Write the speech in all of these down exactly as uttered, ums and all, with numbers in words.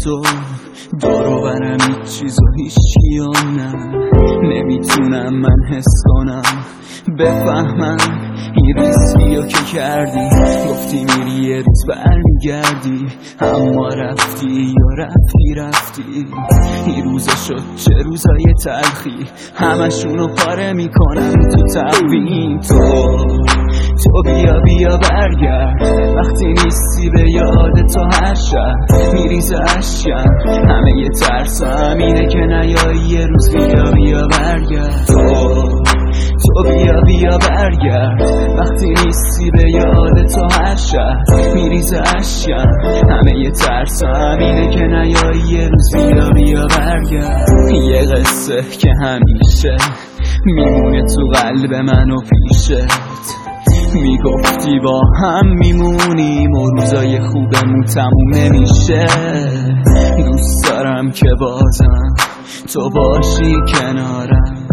تو دور و برم هیچ چیز و هیچی نه نمیتونم من حس کنم بفهمم این ریسکیو که کردی گفتی میری یه روز برمیگردی اما رفتی یا رفتی رفتی این روزا شد چه روزای تلخی همشونو پاره میکنم تو تقویم تو تو بیا بیا برگرد وقتی نیستی به یاد تو هر شب میریزه اشکم همه یه ترسم اینه که نیایی یه روز بیا بیا برگرد تو تو بیا بیا برگرد وقتی نیستی به یاد تو هر شب میریزه اشکم همه یه ترسم اینه که نیایی یه روز بیا بیا برگرد یه قصه که همیشه میمونه تو قلب من و پیشت میگفتی با هم میمونیم و روزای خوبمون تموم نمیشه دوست دارم که بازم تو باشی کنارم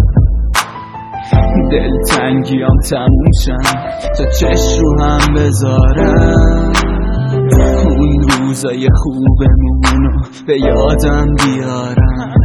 دلتنگیام تموم شن تا چشم رو هم بذارم اون روزای خوبمونو به یادم بیارم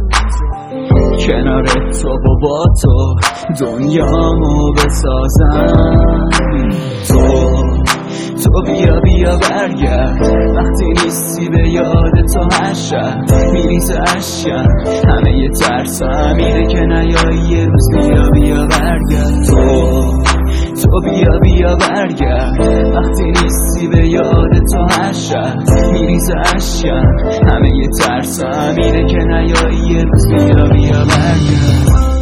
کنار تو و با تو دنیامو بسازم تو تو بیا بیا برگرد وقتی نیستی به یاد تو هر شب میریزه اشکم همه یه ترسم اینه که نیایی یه روز بیا بیا برگرد تو تو بیا بیا برگرد وقتی نیستی به یاد تو هر شب میریزه اشکم همه یه ترسم اینه که نیایی یه روز بیا بیا برگرد